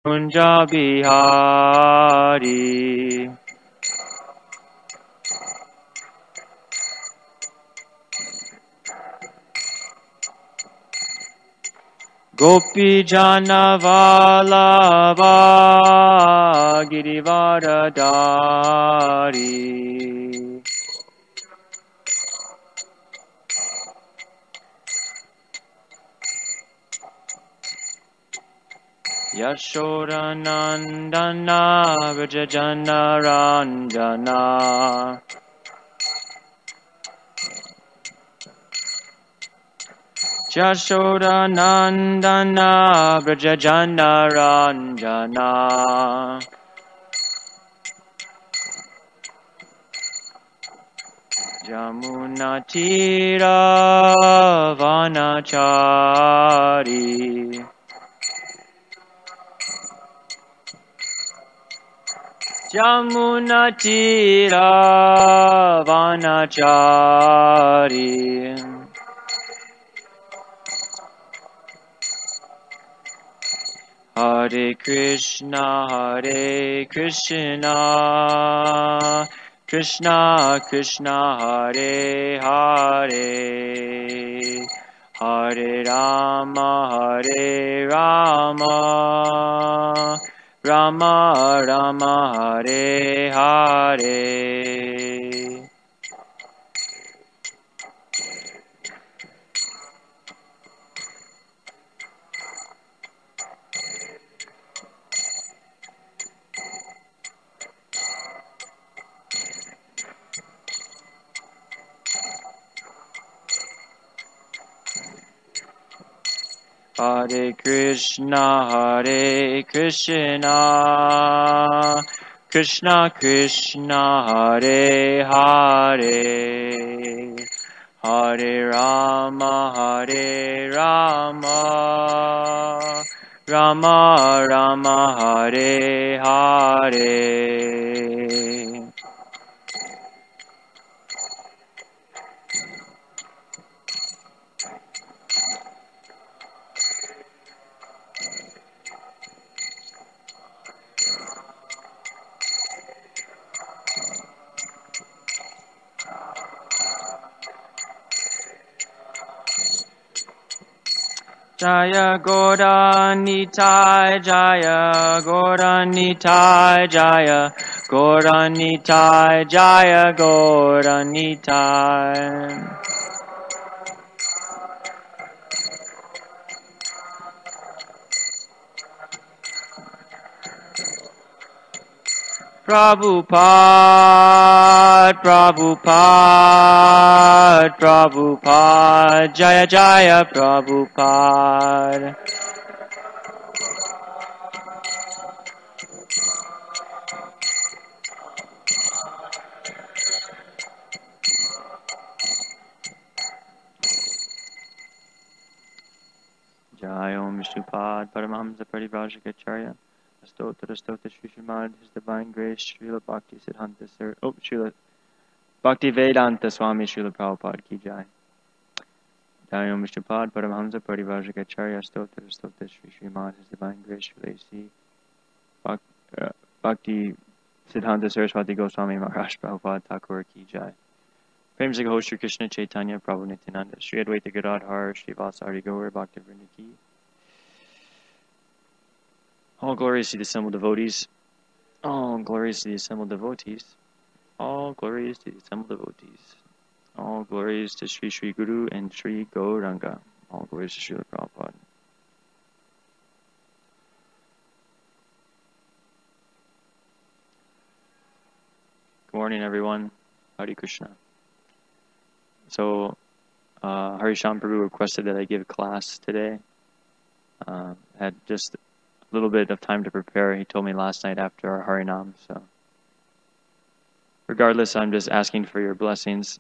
Kunja Bihari. Gopi Jana Vallabha Girivaradari. Yashodanandana Vrajajana Ranjana. Yashodanandana Vrajajana Ranjana. Jamuna Tira Vanachari. Jamuna Tira Vanachari. Hare Krishna, Krishna Krishna, Hare Hare, Hare Rama, Rama Rama, Hare Hare. Hare Krishna, Krishna Krishna, Hare Hare, Hare Rama, Rama Rama, Hare Hare. Jaya Gauranitai, Jaya Gauranitai, Jaya Gauranitai, Jaya Gauranitai. Prabhupada, Prabhupada, Prabhupada, Jaya Jaya Prabhupada. Jai Om Vishnupad Paramahamsa Parivrajacharya Stotra Stotra Shri Srimad His Divine Grace Srila Bhakti Siddhanta Srila Bhakti Vedanta Swami Srila Prabhupada Ki Jai. Jai Om Vishnupad Paramahamsa Parivrajacharya Stotra Stotra Shri Srimad His Divine Grace Srila A.C. Bhakti Siddhanta Saraswati Goswami Maharaj Prabhupada Thakur Ki Jai. Prem Se Ho Shri Krishna Chaitanya Prabhu Nityananda Shri Advaita Gadadhar Shri Vasari Gaur Bhakti Vrinda Ki. All glories to the assembled devotees. All glories to the assembled devotees. All glories to the assembled devotees. All glories to Sri Sri Guru and Sri Gauranga. All glories to Srila Prabhupada. Good morning, everyone. Hare Krishna. So, Harisham Prabhu requested that I give class today. Had just a little bit of time to prepare. He told me last night after our Harinam. So, regardless, I'm just asking for your blessings.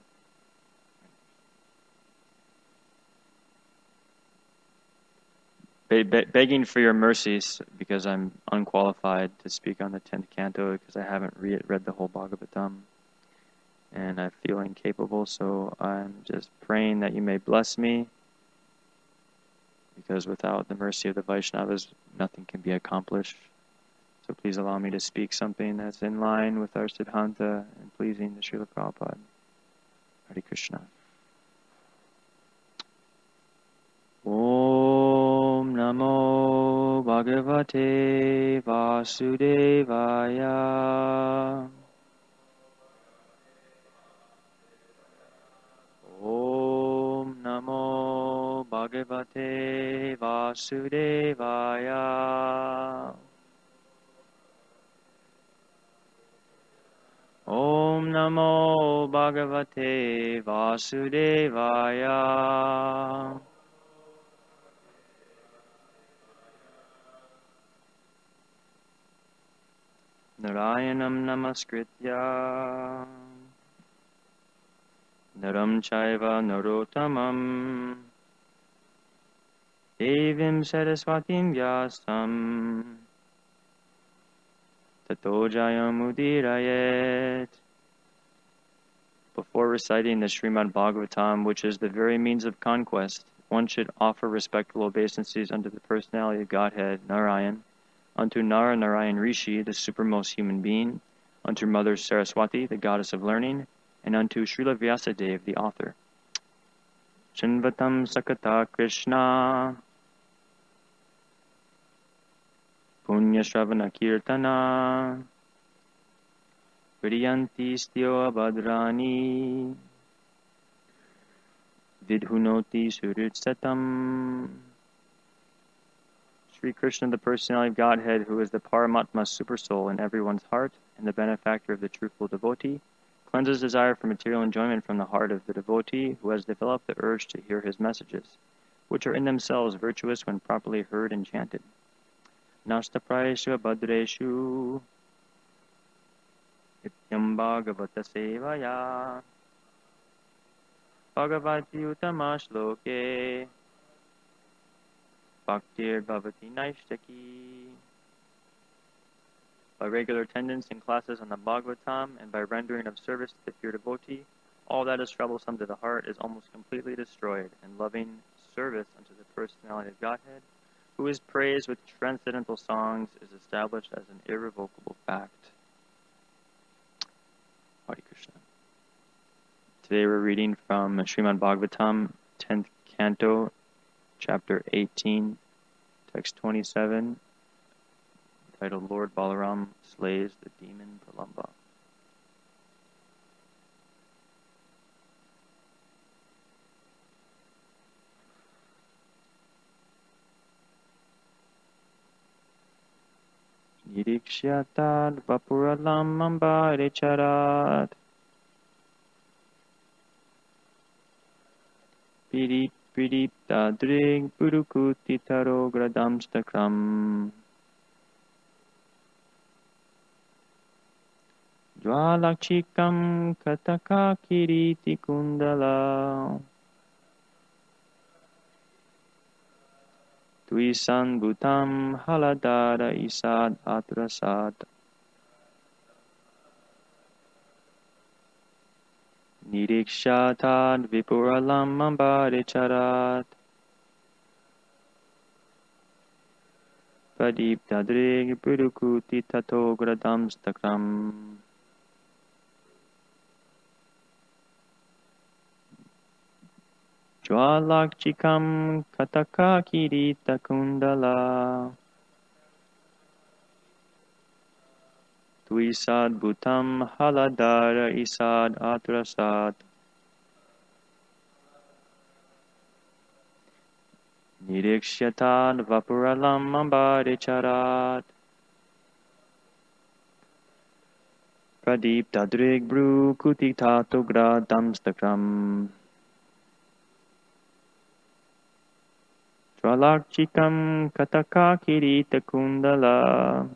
Begging for your mercies because I'm unqualified to speak on the 10th canto because I haven't read the whole Bhagavatam. And I feel incapable, so I'm just praying that you may bless me, because without the mercy of the Vaishnavas, nothing can be accomplished. So please allow me to speak something that's in line with our Siddhanta and pleasing to Srila Prabhupada. Hare Krishna. Om Namo Bhagavate Vasudevaya. Om Namo Bhagavate Vasudevaya. Om Namo Bhagavate Vasudevaya. Narayanam Namaskritya Naram Chaiva Narottamam Devim Saraswatim Vyasam Tato Jayamudhirayet. Before reciting the Srimad Bhagavatam, which is the very means of conquest, one should offer respectful obeisances unto the personality of Godhead, Narayan, unto Nara Narayan Rishi, the supermost human being, unto Mother Saraswati, the goddess of learning, and unto Srila Vyasadeva, the author. Chinvatam Sakata Krishna Punya Shravana Kirtana Vriyanti Styo Abhadrani Vidhunoti Surutsatam. Sri Krishna, the personality of Godhead, who is the Paramatma supersoul in everyone's heart and the benefactor of the truthful devotee, cleanses desire for material enjoyment from the heart of the devotee who has developed the urge to hear his messages, which are in themselves virtuous when properly heard and chanted. Nastapraeshu Abhadreshu Ityam Bhagavata Sevaya Bhagavati Uttama Shloke Bhaktir Bhavati Naishtaki. By regular attendance in classes on the Bhagavatam and by rendering of service to the pure devotee, all that is troublesome to the heart is almost completely destroyed, and loving service unto the personality of Godhead, who is praised with transcendental songs, is established as an irrevocable fact. Hare Krishna. Today we're reading from Srimad Bhagavatam, 10th Canto, Chapter 18, Text 27, titled Lord Balaram Slays the Demon Pralamba. Nirikshyatat Vapuralam Ambare Charat Pridipta Drig Purukuti Taro Gradamstakram Jwalakchikam Kataka Kiriti Kundala Tuisan Bhutam Haladara Isad Atrasat Nirikshatan Vipuralam Ambare Charat Pradipta Drig Purukuti Tato Gradamstakram. Jwalakchikam Kataka Kirita Kundala Tuisad Bhutam Haladara Isad Atrasat Nirikshatan Vapuralam Ambare Charat Pradipta Drig Purukuti Tato Gradamstakram. Jwalakchikam Kataka Kirita Kundala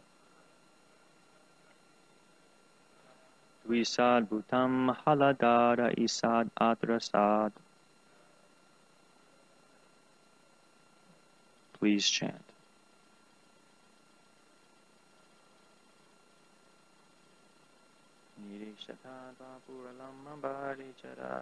Tuisad Bhutam Haladara Isad Atrasad. Please chant. Nirikshatan Vapuralam Ambare Charat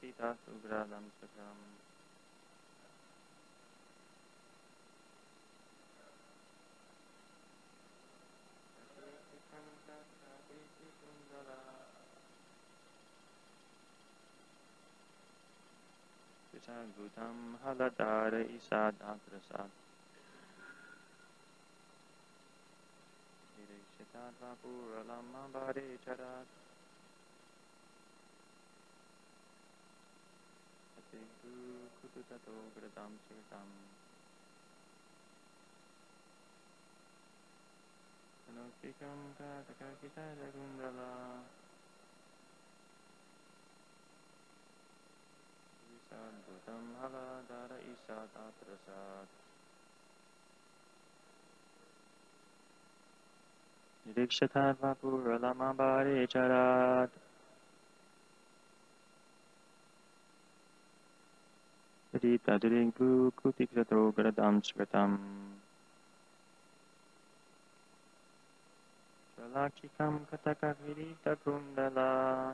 Sita Sugradam Sakam. Gutam Haladara Isad Atrasad. Direkshitad Vapuralam Bade Charat. Atingu Kututato Gradam Sirtam. Anokikam Katakakita Jagundala. Gutam Haladara Isad Atrasad. Direkshitad Vapuralam Bade Charat. Rita Dringu Kutikrato Gradam Sritam. Chalakikam Kataka Virita Kundala.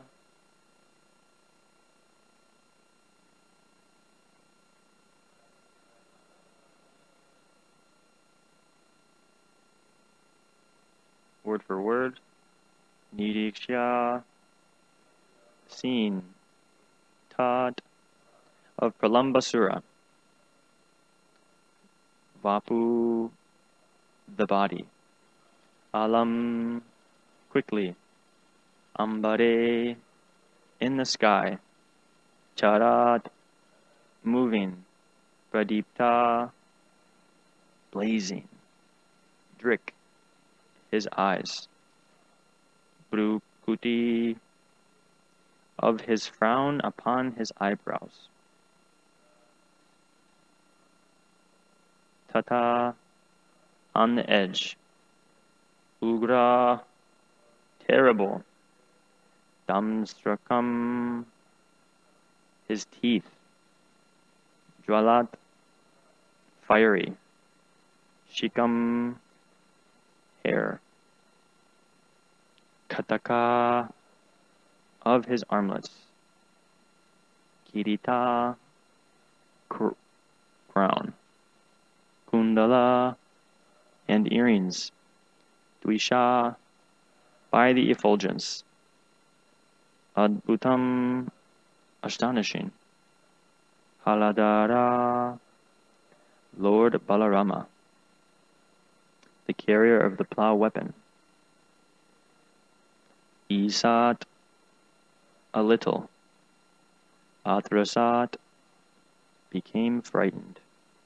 Word for word. Niriksha. Scene. Taught. Of Pralambasura. Vapu, the body. Alam, quickly. Ambare, in the sky. Charat, moving. Pradipta, blazing. Drik, his eyes. Brukuti, of his frown upon his eyebrows. Tata, on the edge. Ugra, terrible. Damstrakam, his teeth. Jwalat, fiery. Shikam, hair. Kataka, of his armlets. Kirita, crown. Kundala, and earrings. Dvisha, by the effulgence. Adbhutam, astonishing. Haladara, Lord Balarama, the carrier of the plough weapon. Isat, a little. Atrasat, became frightened.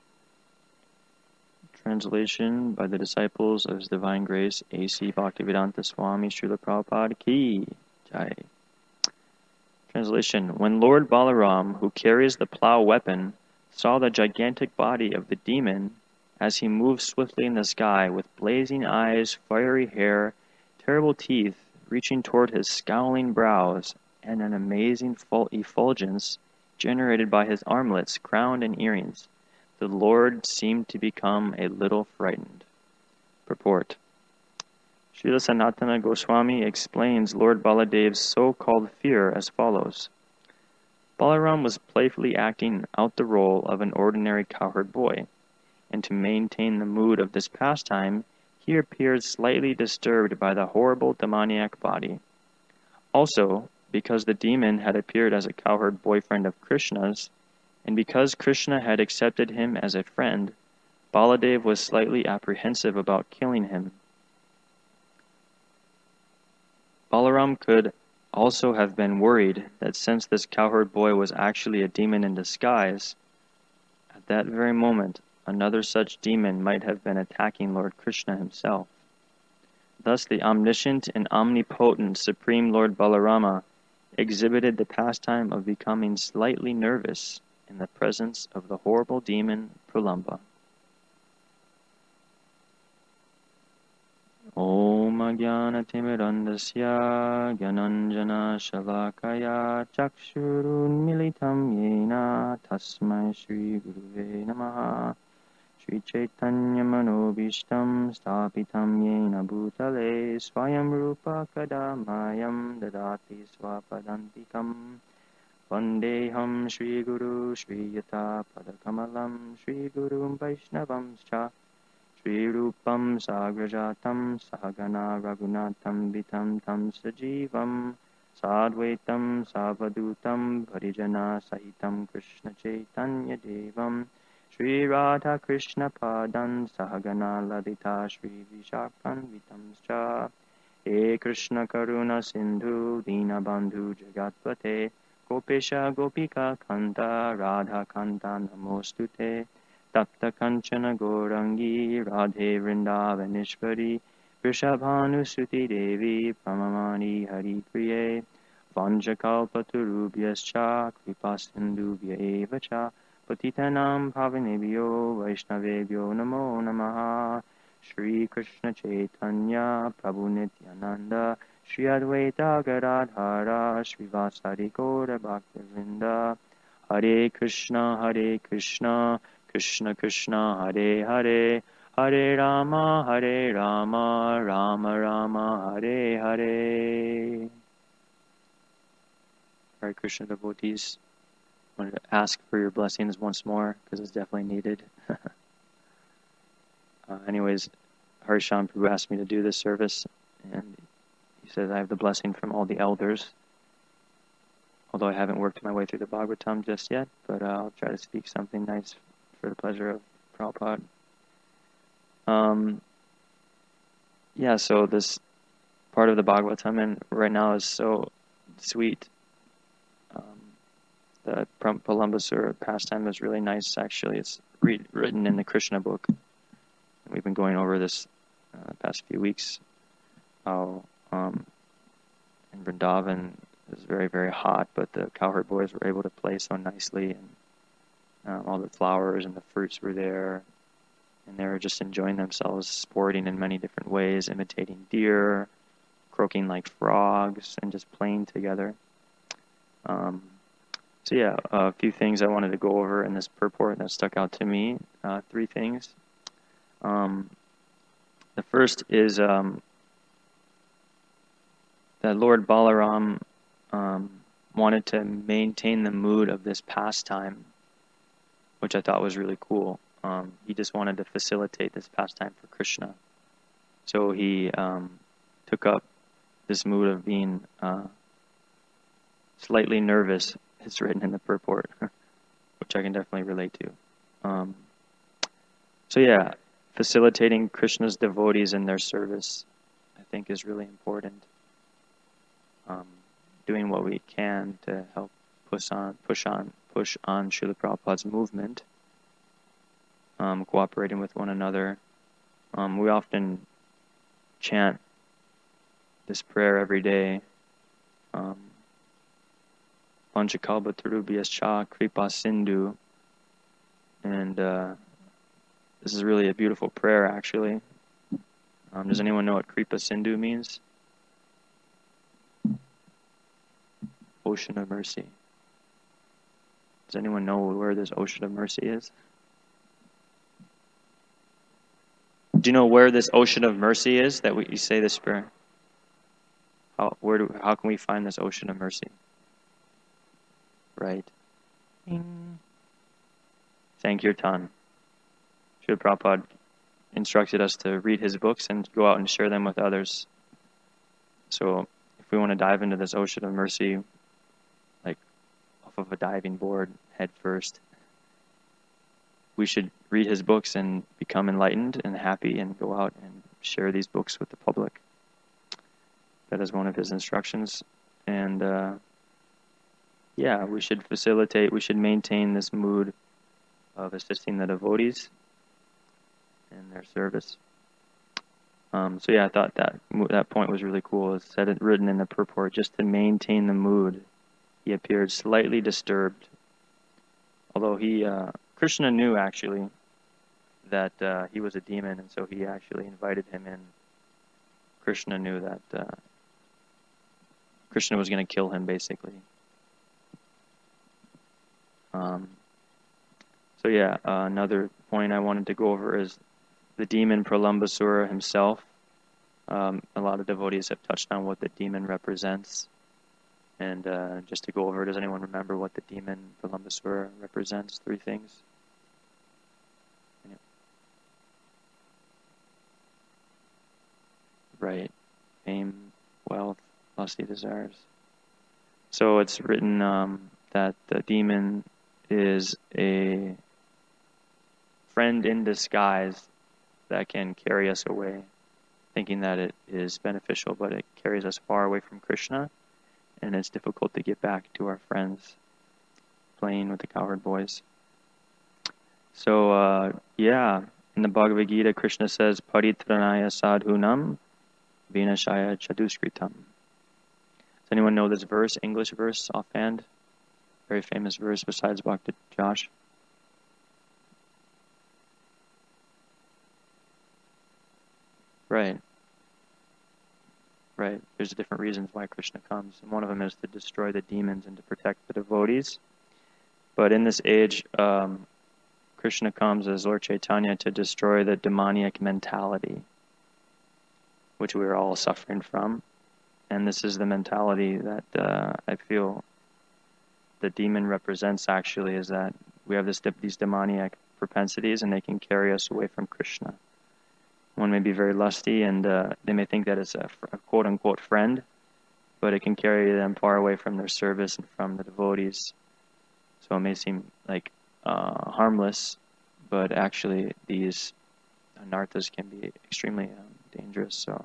Translation by the disciples of His Divine Grace, A.C. Bhaktivedanta Swami Srila Prabhupada Ki Jai. Translation. When Lord Balaram, who carries the plough weapon, saw the gigantic body of the demon as he moved swiftly in the sky with blazing eyes, fiery hair, terrible teeth reaching toward his scowling brows, and an amazing effulgence generated by his armlets, crown, and earrings, the Lord seemed to become a little frightened. Purport. Srila Sanatana Goswami explains Lord Baladev's so-called fear as follows. Balaram was playfully acting out the role of an ordinary cowherd boy, and to maintain the mood of this pastime, he appeared slightly disturbed by the horrible demoniac body. Also, because the demon had appeared as a cowherd boyfriend of Krishna's, and because Krishna had accepted him as a friend, Baladev was slightly apprehensive about killing him. Balaram could also have been worried that since this cowherd boy was actually a demon in disguise, at that very moment another such demon might have been attacking Lord Krishna himself. Thus the omniscient and omnipotent Supreme Lord Balarama exhibited the pastime of becoming slightly nervous in the presence of the horrible demon Pralamba. Om Jnana Timirandasya Gyananjana Shalakaya Chakshurun Militam Yena Tasmai Shri Guruve Namaha Shri Chaitanya Manobishtam Stapitam Yena Bhutale Swayam Rupa Kadamayam Dadati Swapadantikam Vandeham Shri Guru Shri Yata Padakamalam Shri Guru Vaishnavamscha Shri Rupam Sagrajatam Sahagana Raghunatham Vitam Tam Sajivam Sadvaitam Savadutam Varijana Sahitam Krishna Chaitanya Devam Shri Radha Krishna Padan Sahagana Ladita Shri Vishakhan Vitamscha He Krishna Karuna Sindhu Dinabandhu Jagatpate Gopesha Gopika Kanta Radha Kanta Namostute Tapta Kanchana Gorangi Radhe Vrindavaneshwari Vrishabhanusuti Devi Pramamani Hari Priye Vanjakalpaturubhyascha Kripasindubhya eva cha Patitanam Bhavanebhyo Vaishnavebhyo Namo Namaha Shri Krishna Chaitanya Prabhu Nityananda Shri Advaita Gadadhara Shri Vasari Gaura Bhaktivinoda Hare Krishna Krishna Krishna Hare Hare Hare Rama Rama Rama Hare Hare. Hare Krishna devotees, I wanted to ask for your blessings once more because it's definitely needed. Anyways, Harshan Prabhu asked me to do this service, and he says I have the blessing from all the elders. Although I haven't worked my way through the Bhagavatam just yet, but I'll try to speak something nice for the pleasure of Prabhupada. So this part of the Bhagavatam and right now is so sweet. The Palambasura pastime is really nice, actually. It's written in the Krishna book. We've been going over this the past few weeks. How in Vrindavan it was very, very hot, but the cowherd boys were able to play so nicely, and all the flowers and the fruits were there, and they were just enjoying themselves, sporting in many different ways, imitating deer, croaking like frogs, and just playing together. A few things I wanted to go over in this purport that stuck out to me. 3 things. The first is that Lord Balaram wanted to maintain the mood of this pastime, which I thought was really cool. He just wanted to facilitate this pastime for Krishna. So he took up this mood of being slightly nervous. It's written in the purport, which I can definitely relate to. Facilitating Krishna's devotees in their service, I think, is really important. Doing what we can to help push on Srila Prabhupada's movement, cooperating with one another. We often chant this prayer every day. Panchakalpa Tarubhyascha Kripa Sindhu. And this is really a beautiful prayer, actually. Does anyone know what Kripa Sindhu means? Ocean of mercy. Does anyone know where this ocean of mercy is? Do you know where this ocean of mercy is that you say this prayer? How can we find this ocean of mercy? Right. Sankirtan. Srila Prabhupada instructed us to read his books and go out and share them with others. So if we want to dive into this ocean of mercy, like off of a diving board head first, we should read his books and become enlightened and happy and go out and share these books with the public. That is one of his instructions. And we should we should maintain this mood of assisting the devotees in their service. I thought that point was really cool. It's written in the purport, just to maintain the mood. He appeared slightly disturbed. Although Krishna knew actually that he was a demon, and so he actually invited him in. Krishna knew that Krishna was going to kill him, basically. Another point I wanted to go over is the demon Pralambasura himself. A lot of devotees have touched on what the demon represents. And just to go over, does anyone remember what the demon Vilambasura represents? 3 things. Right. Fame, wealth, lusty desires. So it's written that the demon is a friend in disguise that can carry us away, thinking that it is beneficial, but it carries us far away from Krishna, and it's difficult to get back to our friends, playing with the cowherd boys. So, in the Bhagavad Gita, Krishna says, Paritranaya sadhunam vinashaya chaduskritam. Does anyone know this verse, English verse, offhand? Very famous verse besides Bhakti Josh. Right. Right. There's different reasons why Krishna comes. And one of them is to destroy the demons and to protect the devotees. But in this age, Krishna comes as Lord Chaitanya to destroy the demoniac mentality, which we are all suffering from. And this is the mentality that I feel the demon represents, actually, is that we have these demoniac propensities, and they can carry us away from Krishna. One may be very lusty, and they may think that it's a quote-unquote friend, but it can carry them far away from their service and from the devotees. So it may seem like harmless, but actually these anarthas can be extremely dangerous. So,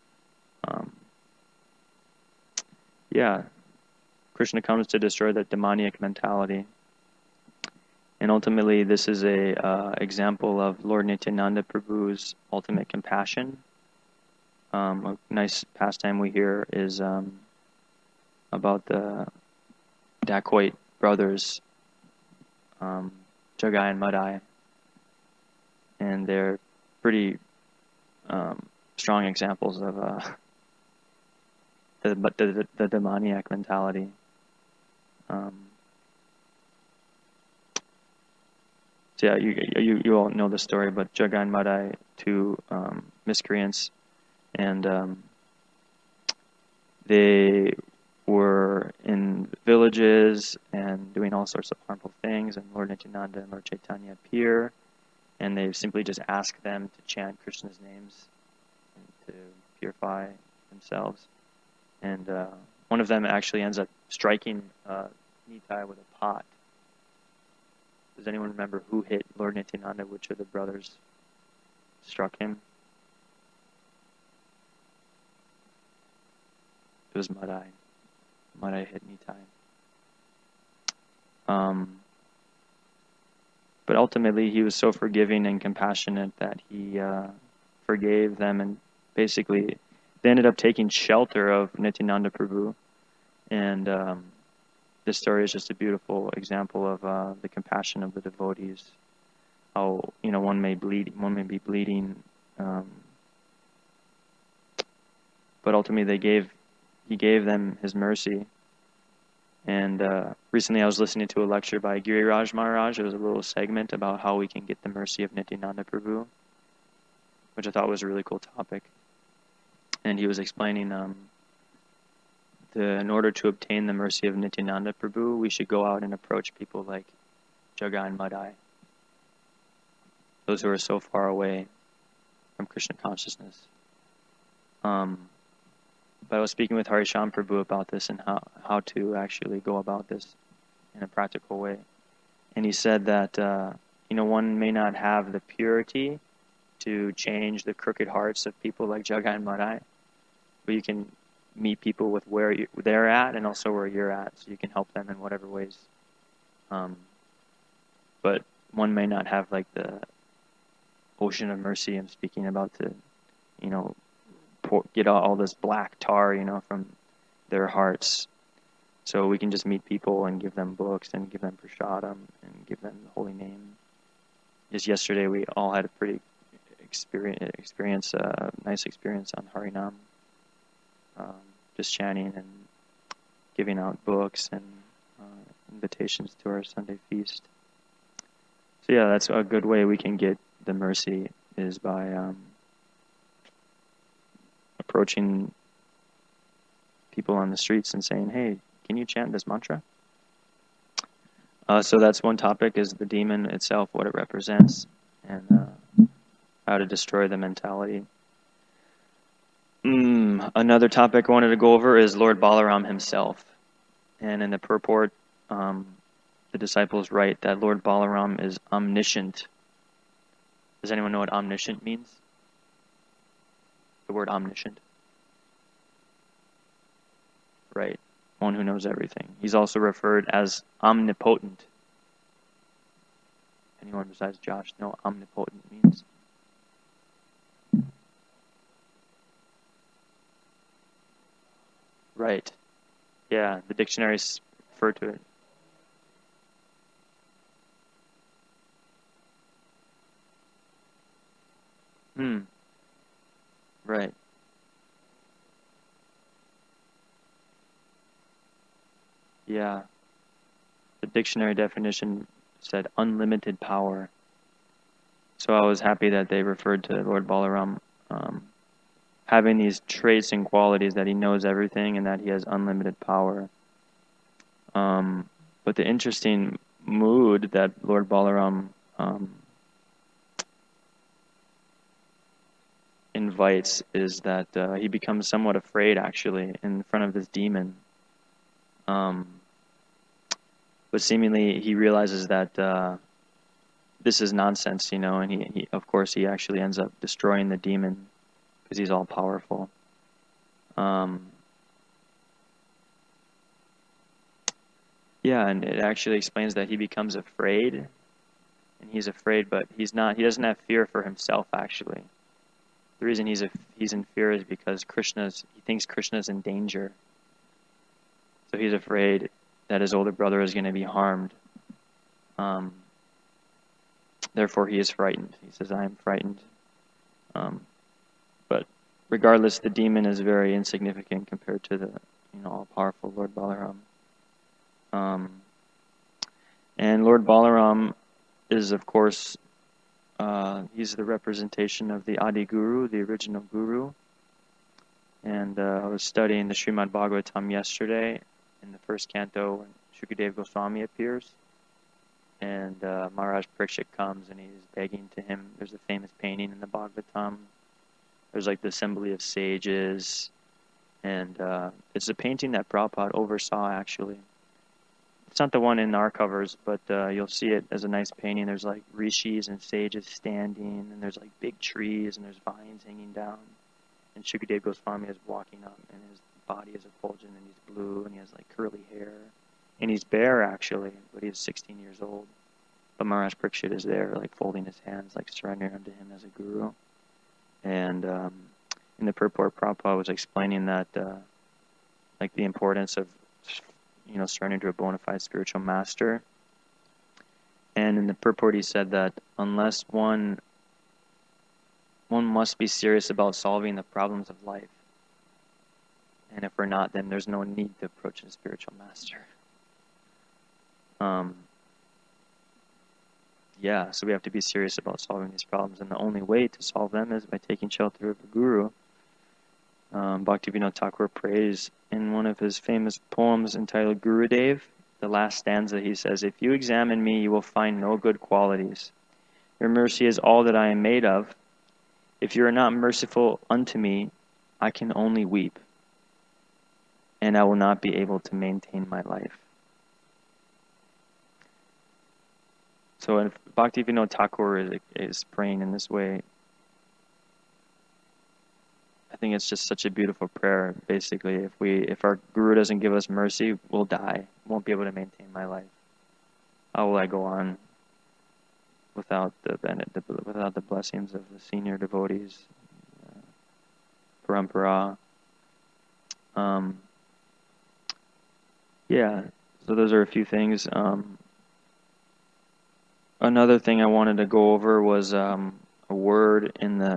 Krishna comes to destroy the demoniac mentality. And ultimately, this is a example of Lord Nityananda Prabhu's ultimate compassion. A nice pastime we hear is about the dacoit brothers, Jagai and Madai. And they're pretty strong examples of the demoniac mentality. So you all know the story, but Jagai and Madai, 2 miscreants, and they were in villages and doing all sorts of harmful things, and Lord Nityananda and Lord Chaitanya appear, and they simply just ask them to chant Krishna's names and to purify themselves. And one of them actually ends up striking Nitai with a pot. Does anyone remember who hit Lord Nityananda? Which of the brothers struck him? It was Madai. Madai hit Nitai. But ultimately, he was so forgiving and compassionate that he forgave them, and basically they ended up taking shelter of Nityananda Prabhu. And this story is just a beautiful example of the compassion of the devotees. How one may be bleeding, but ultimately he gave them his mercy. And recently I was listening to a lecture by Giriraj Maharaj. It was a little segment about how we can get the mercy of Nityananda Prabhu, which I thought was a really cool topic. And he was explaining in order to obtain the mercy of Nityananda Prabhu, we should go out and approach people like Jagai and Madai, those who are so far away from Krishna consciousness. But I was speaking with Harisham Prabhu about this and how to actually go about this in a practical way. And he said that one may not have the purity to change the crooked hearts of people like Jagai and Madai, but you can meet people with where they're at and also where you're at, so you can help them in whatever ways. But one may not have like the ocean of mercy I'm speaking about to, get all this black tar, from their hearts. So we can just meet people and give them books and give them prasadam and give them the holy name. Just yesterday we all had a pretty nice experience on Harinam. Just chanting and giving out books and invitations to our Sunday feast. So yeah, that's a good way we can get the mercy, is by approaching people on the streets and saying, hey, can you chant this mantra? So that's one topic, is the demon itself, what it represents, and how to destroy the mentality. Another topic I wanted to go over is Lord Balaram himself. And in the purport, the disciples write that Lord Balaram is omniscient. Does anyone know what omniscient means? The word omniscient. Right. One who knows everything. He's also referred as omnipotent. Anyone besides Josh know what omnipotent means? Right. Yeah, the dictionaries refer to it. Right. Yeah. The dictionary definition said unlimited power. So I was happy that they referred to Lord Balaram having these traits and qualities, that he knows everything and that he has unlimited power. But the interesting mood that Lord Balaram invites is that he becomes somewhat afraid, actually, in front of this demon. But seemingly he realizes that this is nonsense, and he of course he actually ends up destroying the demon because he's all powerful. Yeah, and it actually explains that he becomes afraid, and he's afraid, but he doesn't have fear for himself, actually. The reason he's in fear is because he thinks Krishna's in danger. So he's afraid that his older brother is going to be harmed. Therefore, he is frightened. He says, I am frightened. But regardless, the demon is very insignificant compared to the all-powerful Lord Balaram. And Lord Balaram is, of course, he's the representation of the Adi Guru, the original Guru. And I was studying the Srimad Bhagavatam yesterday in the first canto when Shukadeva Goswami appears. And Maharaj Parikshit comes and he's begging to him. There's a famous painting in the Bhagavatam. There's like the assembly of sages. And it's a painting that Prabhupada oversaw, actually. It's not the one in our covers, but you'll see it as a nice painting. There's like rishis and sages standing, and there's like big trees, and there's vines hanging down. And Shukadeva Goswami is walking up, and his body is effulgent, and he's blue, and he has like curly hair. And he's bare, actually, but he's 16 years old. But Maharaj Parikshit is there, like folding his hands, like surrendering unto him as a guru. And in the purport, Prabhupada was explaining that, like the importance of surrendering to a bona fide spiritual master. And in the purport, he said that unless one must be serious about solving the problems of life. And if we're not, then there's no need to approach a spiritual master. So we have to be serious about solving these problems, and the only way to solve them is by taking shelter of a guru. Bhaktivinoda Thakur prays in one of his famous poems entitled Gurudev, the last stanza, he says, "If you examine me, you will find no good qualities. Your mercy is all that I am made of. If you are not merciful unto me, I can only weep, and I will not be able to maintain my life." So if Bhaktivinoda Thakur is praying in this way, I think it's just such a beautiful prayer. Basically, if our Guru doesn't give us mercy, we'll die. Won't be able to maintain my life. How will I go on without the blessings of the senior devotees, parampara? So those are a few things. Another thing I wanted to go over was a word in the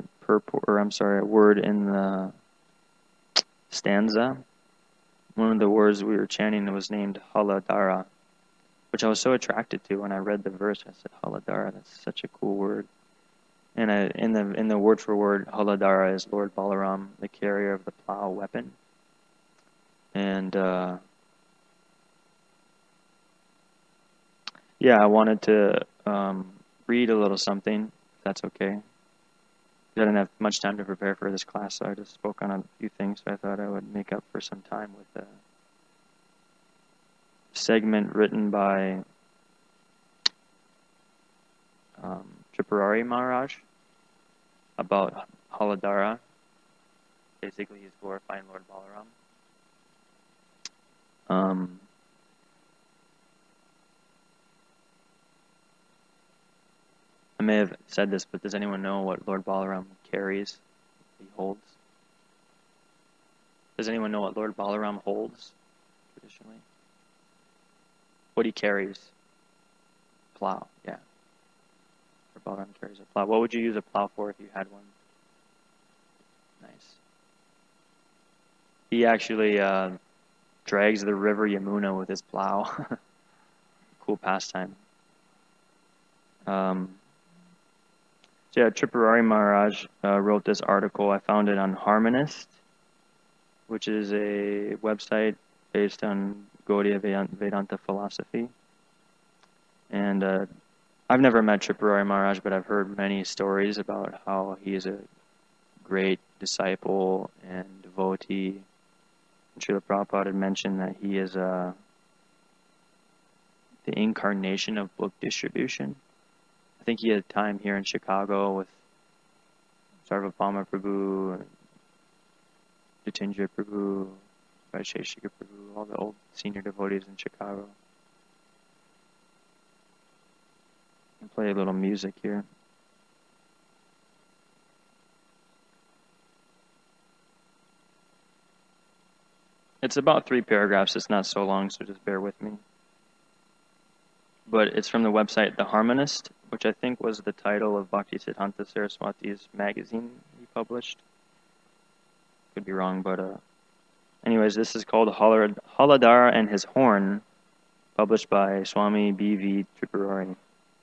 stanza. One of the words we were chanting was named Haladara, which I was so attracted to when I read the verse. I said, Haladara, that's such a cool word. And in the word for word, Haladara is Lord Balaram, the carrier of the plow weapon. And Yeah, I wanted to read a little something, if that's okay. I didn't have much time to prepare for this class, so I just spoke on a few things, so I thought I would make up for some time with a segment written by Tripurari Maharaj about Haladara. Basically, he's glorifying Lord Balaram. I may have said this, but does anyone know what Lord Balaram carries? He holds. Does anyone know what Lord Balaram holds traditionally? What he carries? Plow. Yeah. Lord Balaram carries a plow. What would you use a plow for if you had one? Nice. He actually drags the river Yamuna with his plow. Cool pastime. So yeah, Tripurari Maharaj wrote this article. I found it on Harmonist, which is a website based on Gaudiya Vedanta philosophy. And I've never met Tripurari Maharaj, but I've heard many stories about how he is a great disciple and devotee. And Srila Prabhupada had mentioned that he is the incarnation of book distribution. I think he had time here in Chicago with Sarvabhauma Prabhu, and Jitendra Prabhu, Vaisheshika Prabhu, all the old senior devotees in Chicago. I'll play a little music here. It's about 3 paragraphs. It's not so long, so just bear with me. But it's from the website The Harmonist, which I think was the title of Bhaktisiddhanta Saraswati's magazine he published. Could be wrong, but anyways, this is called Haladara and His Horn, published by Swami B.V. Tripurari.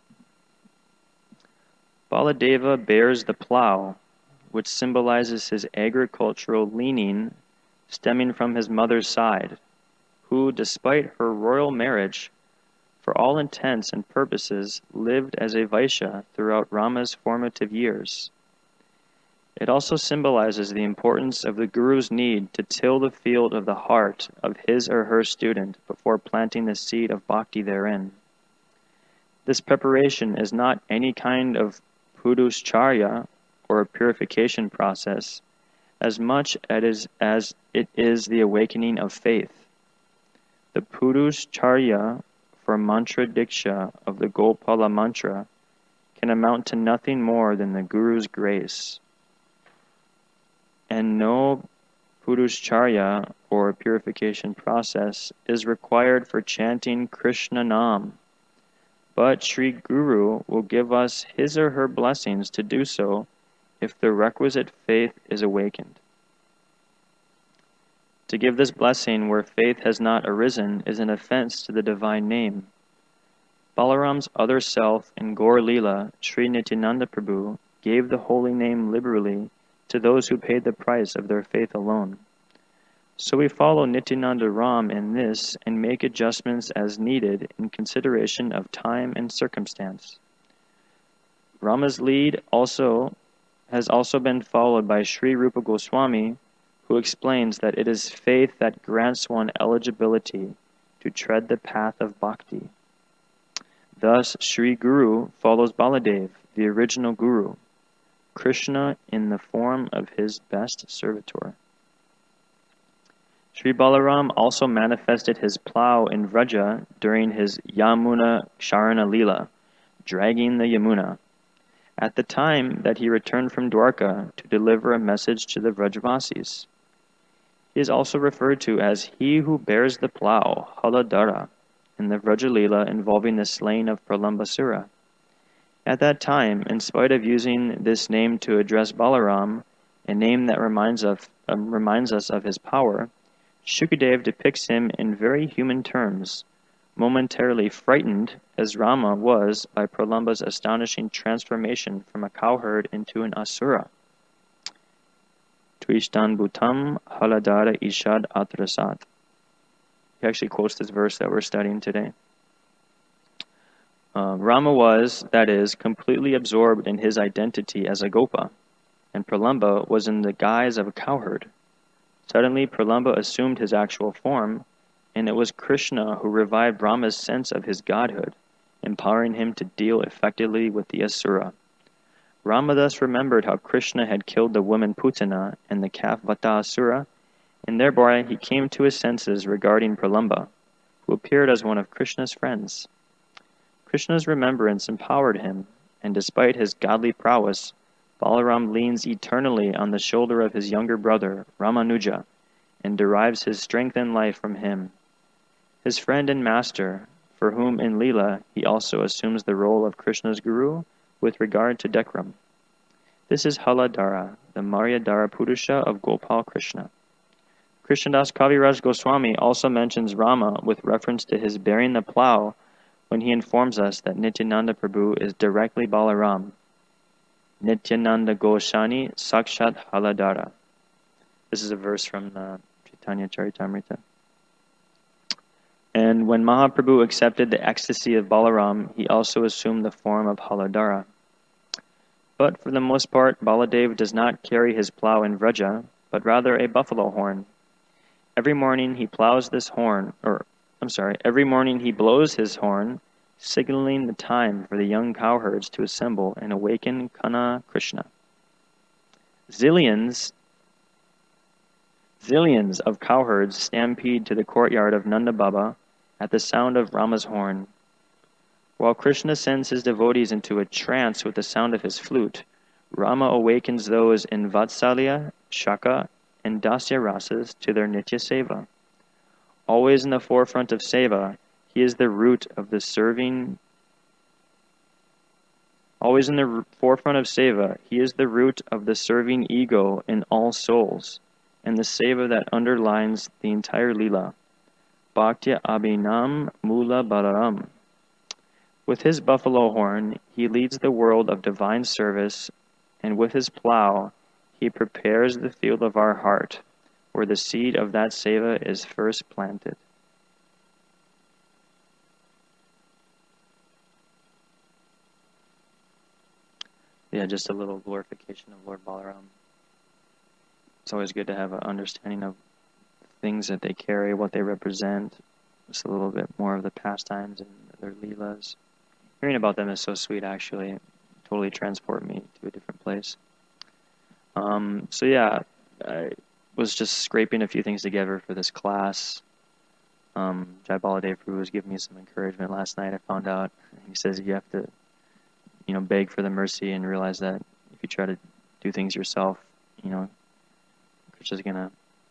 Baladeva bears the plow, which symbolizes his agricultural leaning stemming from his mother's side, who, despite her royal marriage, for all intents and purposes, lived as a Vaishya throughout Rama's formative years. It also symbolizes the importance of the Guru's need to till the field of the heart of his or her student before planting the seed of bhakti therein. This preparation is not any kind of puruscharya or a purification process, as much as it is the awakening of faith. The puruscharya for mantra diksha of the Gopala mantra can amount to nothing more than the Guru's grace. And no puruscharya or purification process is required for chanting Krishna Nam, but Sri Guru will give us his or her blessings to do so if the requisite faith is awakened. To give this blessing where faith has not arisen is an offense to the divine name. Balaram's other self in Gaur Leela, Sri Nityananda Prabhu, gave the holy name liberally to those who paid the price of their faith alone. So we follow Nityananda Ram in this and make adjustments as needed in consideration of time and circumstance. Rama's lead has also been followed by Sri Rupa Goswami, who explains that it is faith that grants one eligibility to tread the path of bhakti. Thus, Sri Guru follows Baladev, the original Guru, Krishna in the form of his best servitor. Sri Balaram also manifested his plow in Vraja during his Yamuna Ksharana Leela, dragging the Yamuna, at the time that he returned from Dwarka to deliver a message to the Vrajavasis. He is also referred to as he who bears the plow, Haladara, in the Vraja Leela involving the slaying of Pralambasura. At that time, in spite of using this name to address Balaram, a name that reminds us of his power, Shukadev depicts him in very human terms, momentarily frightened as Rama was by Pralamba's astonishing transformation from a cowherd into an asura. Tuishtan Bhutam Haladara Ishad Atrasat. He actually quotes this verse that we're studying today. Rama was, that is, completely absorbed in his identity as a gopa, and Pralamba was in the guise of a cowherd. Suddenly, Pralamba assumed his actual form, and it was Krishna who revived Rama's sense of his godhood, empowering him to deal effectively with the Asura. Rama thus remembered how Krishna had killed the woman Putana and the calf Vatasura, and thereby he came to his senses regarding Pralamba, who appeared as one of Krishna's friends. Krishna's remembrance empowered him, and despite his godly prowess, Balaram leans eternally on the shoulder of his younger brother, Ramanuja, and derives his strength and life from him. His friend and master, for whom in Leela he also assumes the role of Krishna's guru with regard to Dekram. This is Haladhara, the Maryadhara Purusha of Gopal Krishna. Krishnadas Kaviraj Goswami also mentions Rama with reference to his bearing the plough when he informs us that Nityananda Prabhu is directly Balaram. Nityananda Goshani Sakshat Haladhara. This is a verse from the Chaitanya Charitamrita. And when Mahaprabhu accepted the ecstasy of Balaram, he also assumed the form of Haladhara. But for the most part, Baladev does not carry his plough in Vraja, but rather a buffalo horn. Every morning he blows his horn, signaling the time for the young cowherds to assemble and awaken Kana Krishna. Zillions of cowherds stampede to the courtyard of Nanda Baba at the sound of Rama's horn. While Krishna sends his devotees into a trance with the sound of his flute, Rama awakens those in Vatsalya, Shaka, and Dasya rasas to their Nitya Seva. Always in the forefront of Seva, he is the root of the serving. Always in the forefront of Seva, he is the root of the serving ego in all souls, and the Seva that underlines the entire Leela. Bhaktya Abhinam Mula Balaram. With his buffalo horn, he leads the world of divine service, and with his plough, he prepares the field of our heart, where the seed of that seva is first planted. Yeah, just a little glorification of Lord Balaram. It's always good to have an understanding of things that they carry, what they represent, just a little bit more of the pastimes and their leelas. Hearing about them is so sweet, actually. Totally transport me to a different place. So yeah, I was just scraping a few things together for this class. Jai Baladev Prabhu was giving me some encouragement last night. I found out. He says you have to, beg for the mercy and realize that if you try to do things yourself, Krishna's gonna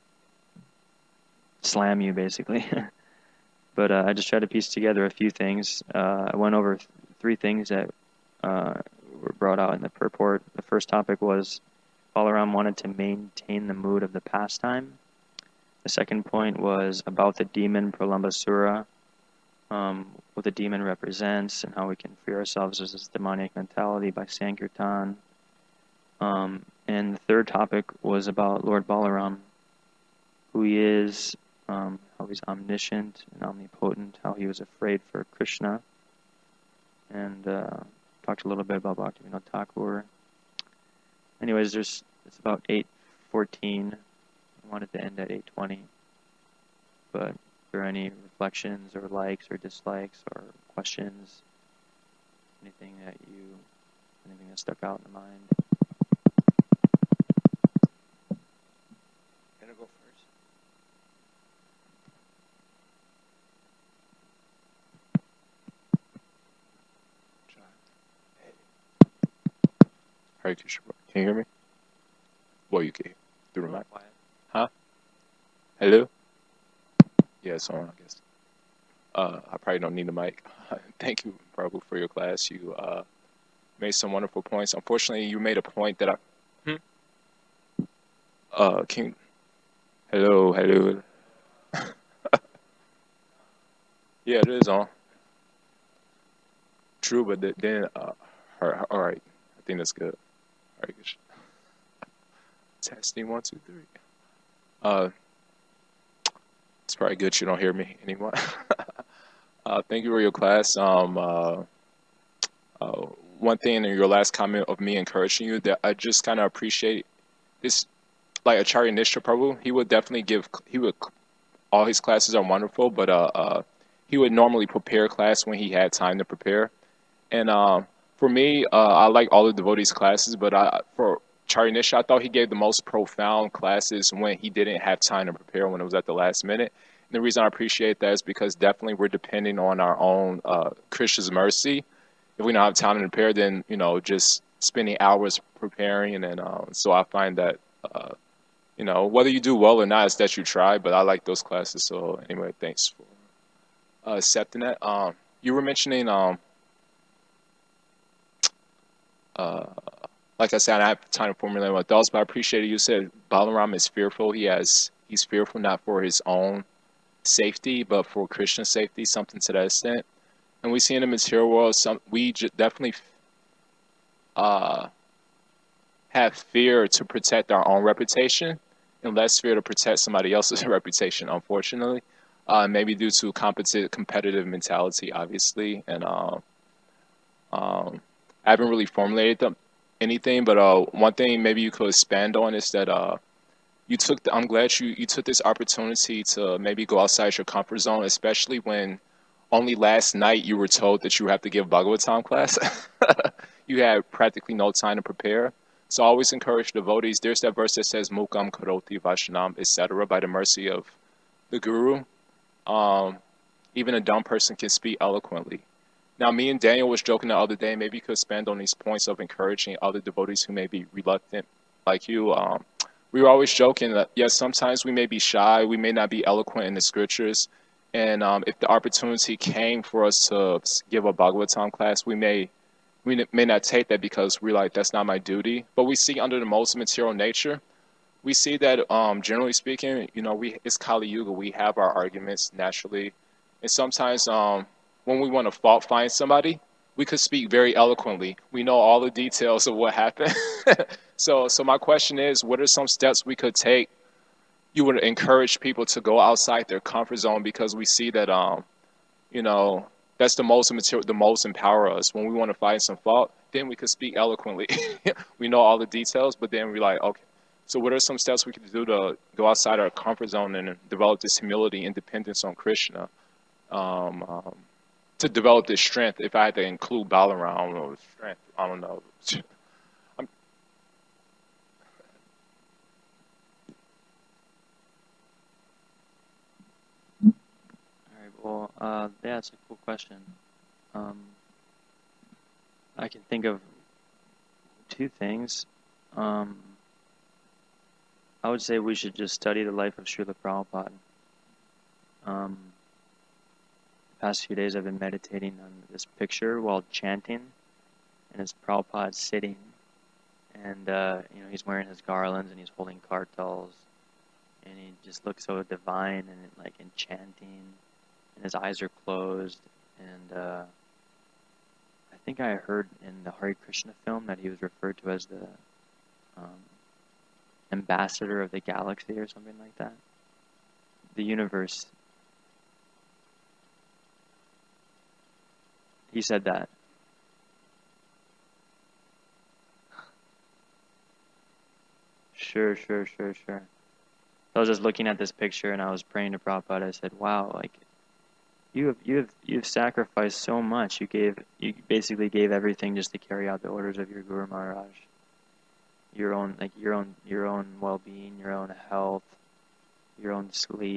slam you, basically. But I just tried to piece together a few things. I went over three things that were brought out in the purport. The first topic was Balaram wanted to maintain the mood of the pastime. The second point was about the demon Pralambasura, what the demon represents and how we can free ourselves of this demonic mentality by Sankirtan. And the third topic was about Lord Balaram, who he is, how he's omniscient and omnipotent, how he was afraid for Krishna, and talked a little bit about Bhaktivinoda Thakur. Anyways, it's about 8:14. I wanted to end at 8:20, but if there are any reflections or likes or dislikes or questions, anything that stuck out in the mind. Gonna go first. Hare Krishna. Can you hear me? Well, you can hear through my mic. Huh? Hello? Yeah, it's on, I guess. I probably don't need the mic. Thank you, Prabhu, for your class. You made some wonderful points. Unfortunately, you made a point that Hello. Yeah, it is on. True, but then, all right. I think that's good. All right, good. Testing 1, 2, 3. It's probably good you don't hear me anymore. Thank you for your class. one thing in your last comment of me encouraging you that I just kind of appreciate this, like Acharya Nishra Prabhu, he would definitely all his classes are wonderful, but he would normally prepare class when he had time to prepare. And for me, I like all the devotees classes, but for Acharya Nishra, I thought he gave the most profound classes when he didn't have time to prepare, when it was at the last minute. And the reason I appreciate that is because definitely we're depending on our own Krishna's mercy. If we don't have time to prepare, then, just spending hours preparing. And so I find that, whether you do well or not, it's that you try. But I like those classes. So anyway, thanks for accepting that. You were mentioning, like I said, I have time to formulate my thoughts, but I appreciate it. You said Balaram is fearful. He's fearful not for his own safety, but for Krishna's safety, something to that extent. And we see in the material world, we definitely have fear to protect our own reputation and less fear to protect somebody else's reputation, unfortunately. Maybe due to competitive mentality, obviously. And I haven't really formulated anything, but one thing maybe you could expand on is that I'm glad you took this opportunity to maybe go outside your comfort zone, especially when only last night you were told that you have to give Bhagavatam class. You had practically no time to prepare. So I always encourage devotees. There's that verse that says, Mukam karoti vashanam, etc., by the mercy of the Guru. Even a dumb person can speak eloquently. Now, me and Daniel was joking the other day, maybe you could expand on these points of encouraging other devotees who may be reluctant like you. We were always joking that, yes, sometimes we may be shy, we may not be eloquent in the scriptures, and if the opportunity came for us to give a Bhagavatam class, we may not take that because we're like, that's not my duty. But we see under the most material nature, we see that generally speaking, it's Kali Yuga. We have our arguments naturally, and sometimes when we want to fault find somebody, we could speak very eloquently. We know all the details of what happened. So my question is, what are some steps we could take? You would encourage people to go outside their comfort zone, because we see that that's the most material, the most empower us. When we want to find some fault, then we could speak eloquently. We know all the details, but then we're like, okay, so what are some steps we could do to go outside our comfort zone and develop this humility and dependence on Krishna? To develop this strength, if I had to include Balaram or strength, I don't know. All right. Well, yeah, it's a cool question. I can think of two things. I would say we should just study the life of Srila Prabhupada. The past few days I've been meditating on this picture while chanting, and it's Prabhupada sitting, and he's wearing his garlands and he's holding kartals, and he just looks so divine and like enchanting, and his eyes are closed, and I think I heard in the Hare Krishna film that he was referred to as the ambassador of the galaxy or something like that. The universe. He said that. Sure. I was just looking at this picture and I was praying to Prabhupada. I said, "Wow, like you've sacrificed so much. You basically gave everything just to carry out the orders of your Guru Maharaj. Your own well-being, your own health, your own sleep.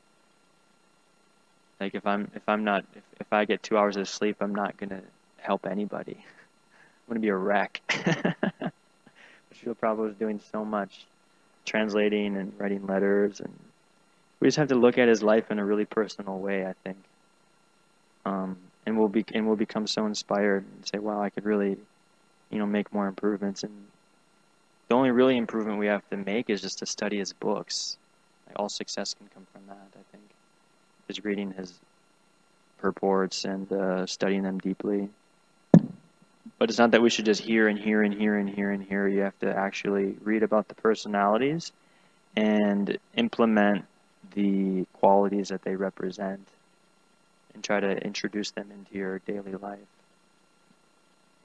Like if I get 2 hours of sleep, I'm not gonna help anybody. I'm gonna be a wreck." Srila Prabhupada was doing so much, translating and writing letters, and we just have to look at his life in a really personal way, I think. And we'll become so inspired and say, "Wow, I could really, make more improvements." And the only really improvement we have to make is just to study his books. Like, all success can come from that, I think. Just reading his purports and studying them deeply. But it's not that we should just hear and hear and hear and hear and hear. You have to actually read about the personalities and implement the qualities that they represent and try to introduce them into your daily life.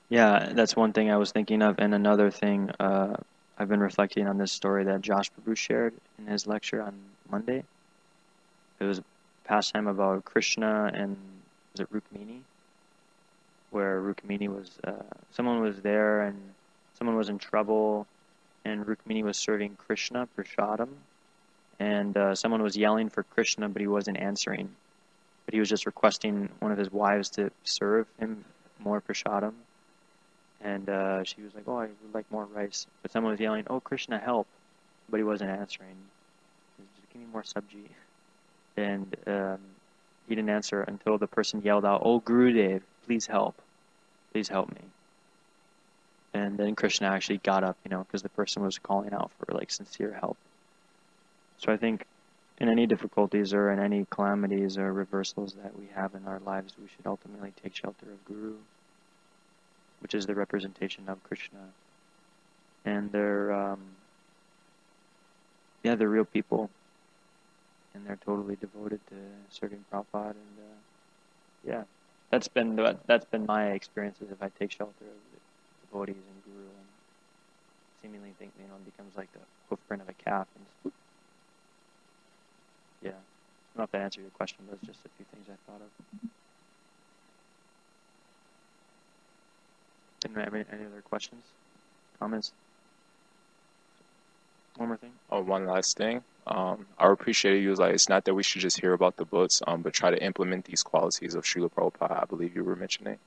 Yeah, that's one thing I was thinking of, and another thing, I've been reflecting on this story that Josh Prabhu shared in his lecture on Monday. It was a pastime about Krishna and was it Rukmini, where Rukmini was someone was there and someone was in trouble, and Rukmini was serving Krishna prasadam, and someone was yelling for Krishna, but he wasn't answering. But he was just requesting one of his wives to serve him more prasadam. And she was like, "Oh, I would like more rice." But someone was yelling, "Oh, Krishna, help!" But he wasn't answering. He was just, "Give me more sabji." And he didn't answer until the person yelled out, "Oh, Gurudev, please help. Please help me." And then Krishna actually got up, because the person was calling out for like sincere help. So I think in any difficulties or in any calamities or reversals that we have in our lives, we should ultimately take shelter of Guru, which is the representation of Krishna. And they're real people, and they're totally devoted to serving Prabhupada. And that's been my experiences. If I take shelter of the devotees and Guru, and seemingly think it becomes like the hoof print of a calf. And yeah, I don't know if that answered your question, but it's just a few things I thought of. Any other questions, comments? One more thing. Oh, one last thing. I appreciate you. Like, it's not that we should just hear about the books, but try to implement these qualities of Srila Prabhupada. I believe you were mentioning.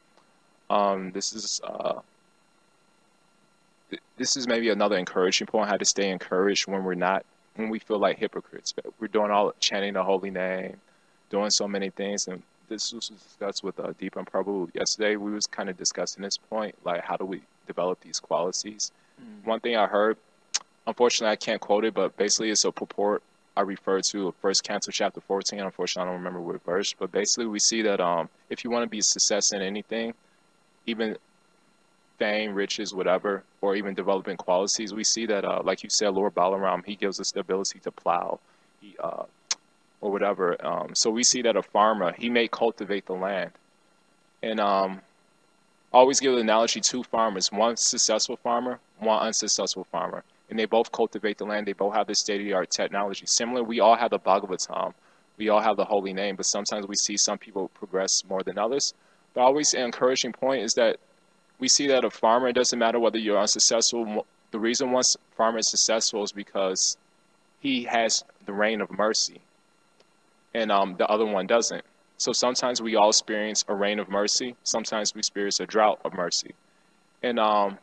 This is maybe another encouraging point: how to stay encouraged when we feel like hypocrites. We're doing all chanting the holy name, doing so many things, and this was discussed with Deepan Prabhu yesterday. We was kind of discussing this point, like how do we develop these qualities. One thing I heard, unfortunately I can't quote it, but basically it's a purport I refer to First Canto chapter 14. Unfortunately I don't remember what verse, but basically we see that if you want to be a success in anything, even fame, riches, whatever, or even developing qualities, we see that, like you said, Lord Balaram, he gives us the ability to plow, or whatever. So we see that a farmer, he may cultivate the land. And always give the analogy: two farmers, one successful farmer, one unsuccessful farmer. And they both cultivate the land. They both have the state-of-the-art technology. Similarly, we all have the Bhagavatam. We all have the holy name, but sometimes we see some people progress more than others. But always an encouraging point is that we see that a farmer, it doesn't matter whether you're unsuccessful. The reason one farmer is successful is because he has the rain of mercy, and the other one doesn't. So sometimes we all experience a rain of mercy. Sometimes we experience a drought of mercy. And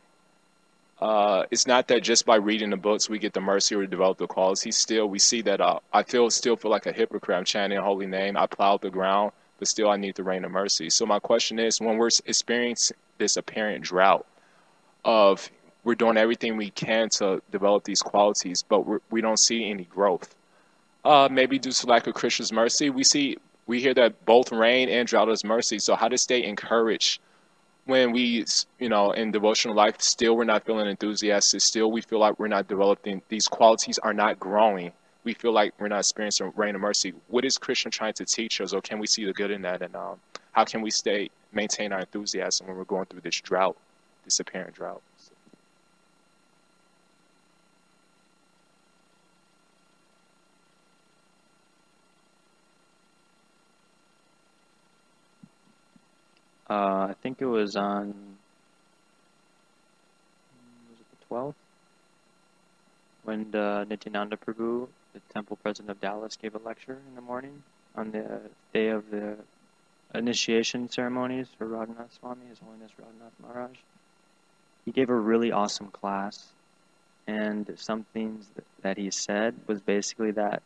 it's not that just by reading the books we get the mercy or develop the qualities. Still, we see that I still feel like a hypocrite. I'm chanting a holy name. I plowed the ground, but still I need the rain of mercy. So my question is, when we're experiencing this apparent drought of we're doing everything we can to develop these qualities, but we don't see any growth. Maybe due to lack of Krishna's mercy, we hear that both rain and drought is mercy. So how to stay encouraged when we, in devotional life, still we're not feeling enthusiastic, still we feel like we're not developing, these qualities are not growing. We feel like we're not experiencing rain of mercy. What is Krishna trying to teach us, or can we see the good in that? And how can we maintain our enthusiasm when we're going through this drought, this apparent drought? I think it was on, was it the 12th? When Nityananda Prabhu, the temple president of Dallas, gave a lecture in the morning on the day of the initiation ceremonies for Radhanath Swami, His Holiness Radhanath Maharaj. He gave a really awesome class, and some things that he said was basically that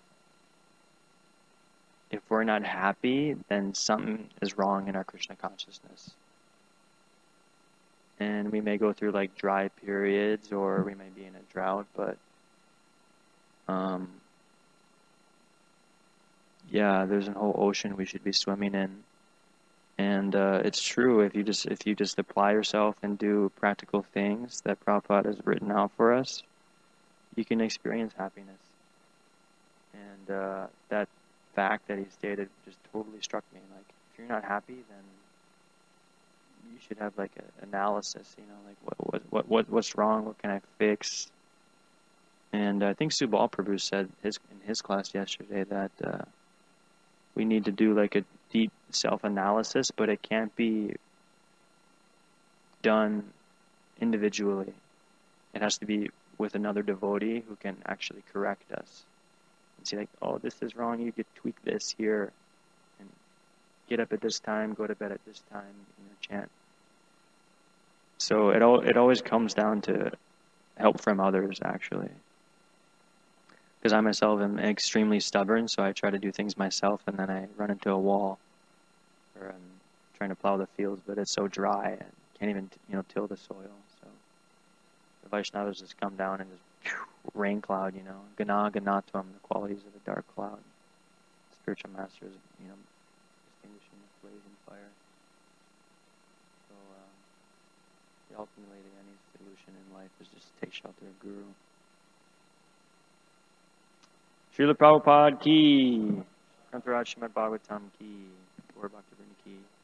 if we're not happy, then something is wrong in our Krishna consciousness. And we may go through like dry periods, or we may be in a drought, but there's a whole ocean we should be swimming in. And it's true, if you just apply yourself and do practical things that Prabhupada has written out for us, you can experience happiness. And that fact that he stated just totally struck me. Like, if you're not happy, then you should have like an analysis, like what's wrong, what can I fix? And I think Subal Prabhu said in his class yesterday that we need to do like a deep self-analysis, but it can't be done individually. It has to be with another devotee who can actually correct us and say like, oh, this is wrong, you could tweak this here, and get up at this time, go to bed at this time, chant. So it always comes down to help from others, actually. Because I myself am extremely stubborn, so I try to do things myself, and then I run into a wall, or I'm trying to plow the fields, but it's so dry and can't even till the soil. So the Vaishnavas just come down and just rain cloud, gana ganatam, the qualities of a dark cloud. Spiritual masters, distinguishing the blazing fire. So ultimately, any solution in life is just take shelter of Guru. Srila Prabhupada ki, Grantaraj Srimad Bhagavatam ki, Gaura Bhaktivinoda ki.